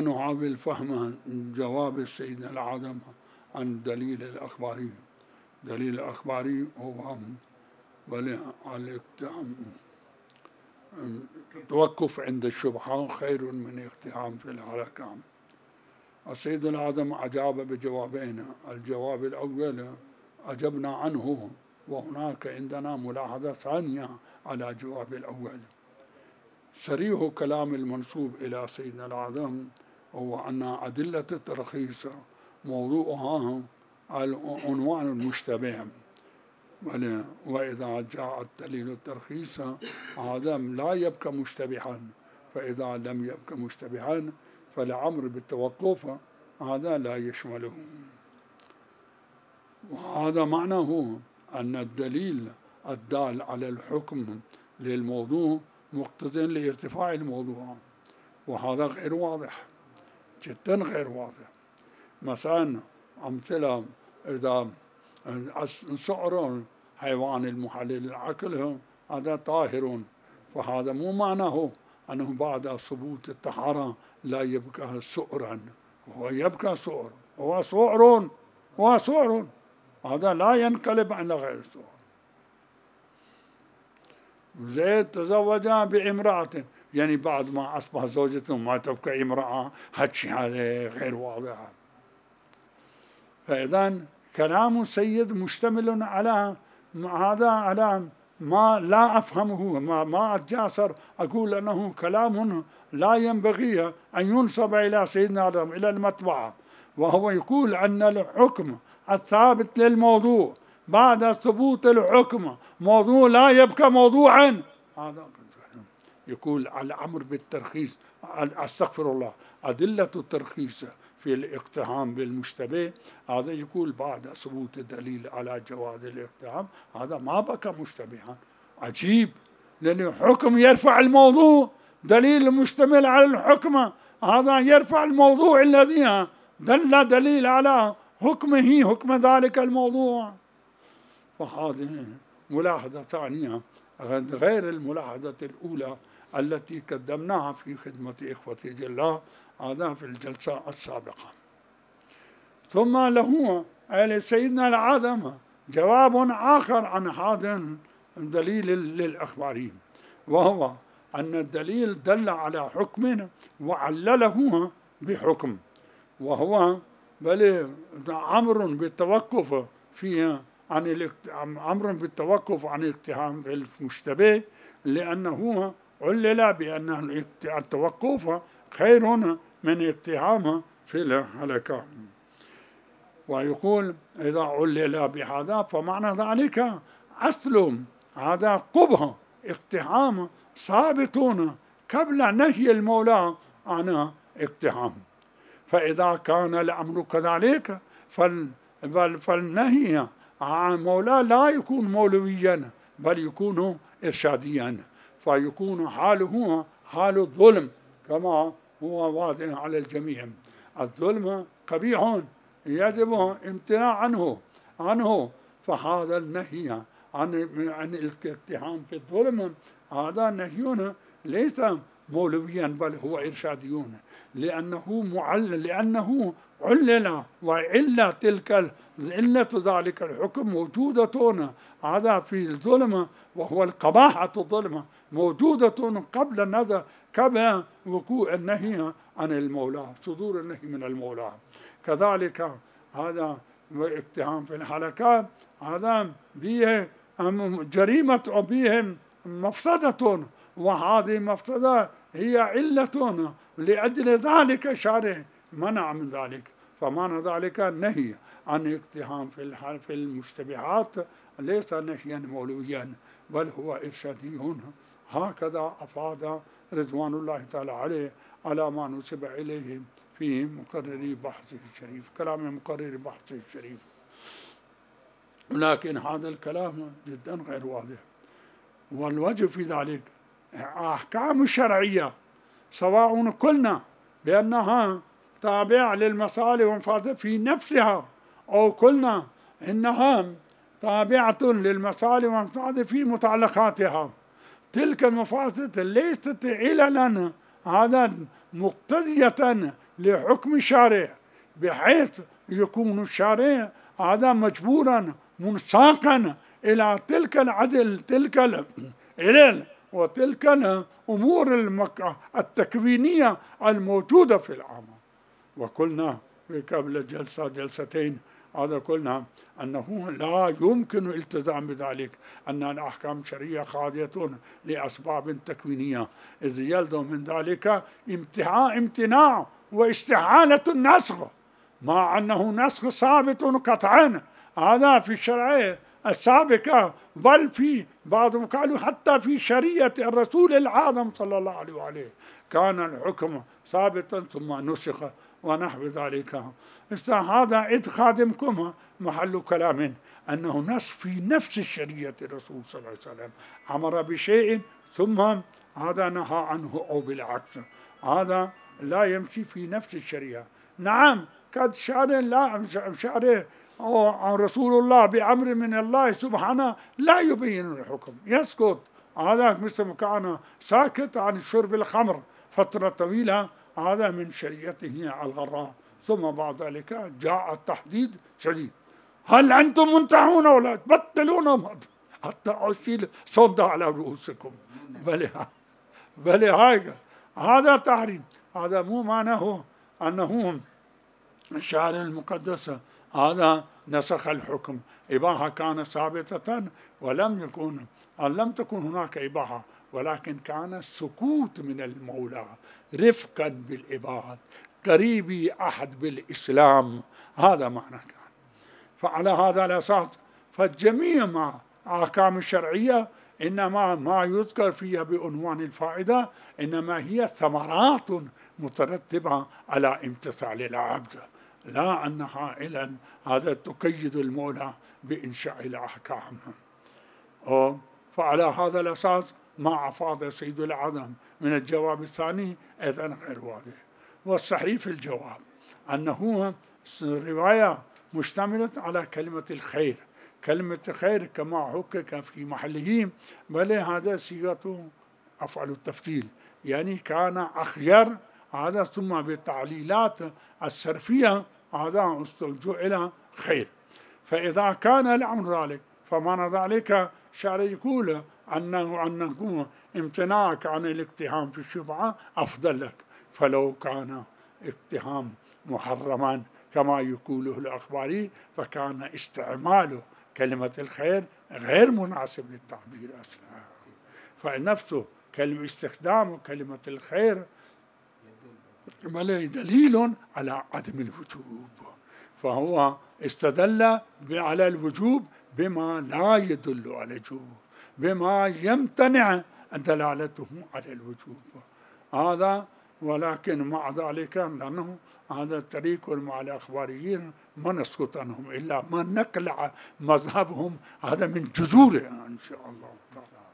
ونحاول فهم جواب سيدنا العظم عن دليل الأخباري. دليل الأخباري هو التوقف عند الشبهة خير من اقتحام في الحركة. السيد العظم أجاب بجوابين. الجواب الأول أجبنا عنه، وهناك عندنا ملاحظة ثانية على الجواب الأول. صريح كلام المنسوب إلى سيدنا العظم هو أن أدلة الترخيص موضوعها العنوان المشتبه، وإذا جاء الدليل الترخيص هذا لا يبقى مشتبها، فإذا لم يبقى مشتبها فالأمر بالتوقف هذا لا يشمله. وهذا معناه أن الدليل الدال على الحكم للموضوع مقتضٍ لارتفاع الموضوع، وهذا غير واضح، جدا غير واضح. مثلا أمثلة، إذا سعر حيوان المحلل العقل هذا طاهر، فهذا مو معناه أنه بعد ثبوت الطهارة لا يبقى سعرا، هو يبقى سعر، هو سعر، هو سعر، هذا لا ينقلب عن غير سعر. زيد تزوج بامرأة، يعني بعد ما أصبح زوجته ما تبقى امرأة، هذا غير واضح. فإذا كلام السيد مشتمل على هذا، على ما لا أفهمه، ما أتجاسر أقول أنه كلام لا ينبغي أن ينسب إلى سيدنا آدم إلى المطبعة، وهو يقول أن الحكم الثابت للموضوع بعد ثبوت الحكم موضوع لا يبقى موضوعا. هذا يقول الأمر بالترخيص، استغفر الله، أدلة الترخيص في الاقتحام بالمشتبه، هذا يقول بعد ثبوت الدليل على جواز الاقتحام هذا ما بقى مشتبها. عجيب، لأن الحكم يرفع الموضوع، دليل مشتمل على الحكم هذا يرفع الموضوع الذي دل دليل على حكمه، حكم ذلك الموضوع. وهذه ملاحظة ثانية غير الملاحظة الأولى التي قدمناها في خدمة إخوتي جل هذا في الجلسة السابقة. ثم له سيدنا العظم جواب آخر عن هذا الدليل للأخباري، وهو أن الدليل دل على حكم وعلله بحكم، وهو بل أمر بالتوقف فيه عن أمر بالتوقف عن الاقتحام في المشتبه، لأنه علل بأن التوقف خير من اقتحام في الهلكة. ويقول إذا علل بهذا فمعنى ذلك أصل هذا قبح اقتحام ثابتون قبل نهي المولى عن اقتحام. فإذا كان الأمر كذلك فالنهي عن مولى لا يكون مولويا بل يكون إرشاديا، فيكون حاله حال الظلم كما هو واضح على الجميع. الظلم قبيح يجب امتناع عنه، فهذا النهي عن الاقتحام في الظلم هذا نهي ليس مولويا بل هو إرشاديون، لأنه علل وعلة تلك علة ذلك الحكم موجودة هذا في الظلم، وهو القباحة الظلم موجودة قبل وقوع النهي عن المولى، صدور النهي من المولى. كذلك هذا اقتحام في الحلقات هذا به جريمة وبه مفسدة، وهذه مفسدة هي علة لأجل ذلك الشارع منع من ذلك. فمعنى ذلك النهي عن اقتحام في المشتبهات ليس نهيا مولويا بل هو إرشادي. هكذا أفاد رضوان الله تعالى عليه على ما نسب إليه في مقرر بحثه الشريف، كلام مقرر بحثه الشريف. لكن هذا الكلام جدا غير واضح، والوجه في ذلك أحكام الشرعية سواء قلنا بأنها تابعة للمصالح والمفاسد في نفسها أو قلنا إنها تابعة للمصالح والمفاسد في متعلقاتها، تلك المفاسد ليست عللا هذا مقتضية لحكم الشارع، بحيث يكون الشارع هذا مجبورا منساقا إلى تلك العدل، تلك العلل وتلك الأمور التكوينية الموجودة في العام. وقلنا في قبل جلستين هذا قلنا أنه لا يمكن الالتزام بذلك، أن الأحكام الشرعية خاضعة لأسباب تكوينية، إذ يلزم من ذلك امتناع واستحالة النسخ، مع أنه نسخ ثابت قطعا هذا في الشرعية السابقة، بل في بعضهم قالوا حتى في شريعة الرسول العظيم صلى الله عليه وآله كان الحكم ثابتا ثم نسخ ونحو ذلك. هذا إذ خادمكم محل كلام أنه نسخ في نفس الشريعة الرسول صلى الله عليه وسلم، أمر بشيء ثم هذا نهى عنه أو بالعكس، هذا لا يمشي في نفس الشريعة. نعم قد شارع رسول الله بأمر من الله سبحانه لا يبين الحكم، يسكت، هذا مثل ما كان ساكت عن شرب الخمر فترة طويلة، هذا من شريعته الغراء، ثم بعد ذلك جاء التحديد شديد، هل أنتم منتهون ولا تبطلون حتى أشيل صندة على رؤوسكم، بل هذا تحريم، هذا مو معناه أنه الشارع المقدس هذا نسخ الحكم، إباحة كانت ثابتة لم تكن هناك إباحة، ولكن كان السكوت من المولى رفقا بالعباد قريبي أحد بالإسلام، هذا معنى كان. فعلى هذا الأساس فالجميع مع أحكام الشرعية إنما ما يذكر فيها بعنوان الفائدة إنما هي ثمرات مترتبة على امتثال العبد، لا أنها إلى هذا تقيد المولى بإنشاء الأحكام. فعلى هذا الأساس ما أفاض سيد العظم من الجواب الثاني إذن غير واضح. والصحيح في الجواب أنه رواية مشتملة على كلمة الخير، كلمة خير كما حقق في محله، بل هذا صيغة أفعل التفضيل، يعني كان أخير هذا ثم بالتعليلات الصرفية هذا جعل خير. فإذا كان الأمر ذلك فمعنى ذلك شارع يقول أنه امتناعك عن الاقتحام في الشبعة أفضل لك، فلو كان اقتحام محرما كما يقوله الأخباري فكان استعمال كلمة الخير غير مناسب للتعبير أصلا، فنفسه استخدام كلمة الخير دليل على عدم الوجوب، فهو استدل على الوجوب بما لا يدل على الوجوب، بما يمتنع دلالته على الوجوب هذا. ولكن مع ذلك لأنه هذا الطريق مع الأخباريين ما نسكت عنهم إلا ما نقلع مذهبهم هذا من جذوره إن شاء الله تعالى.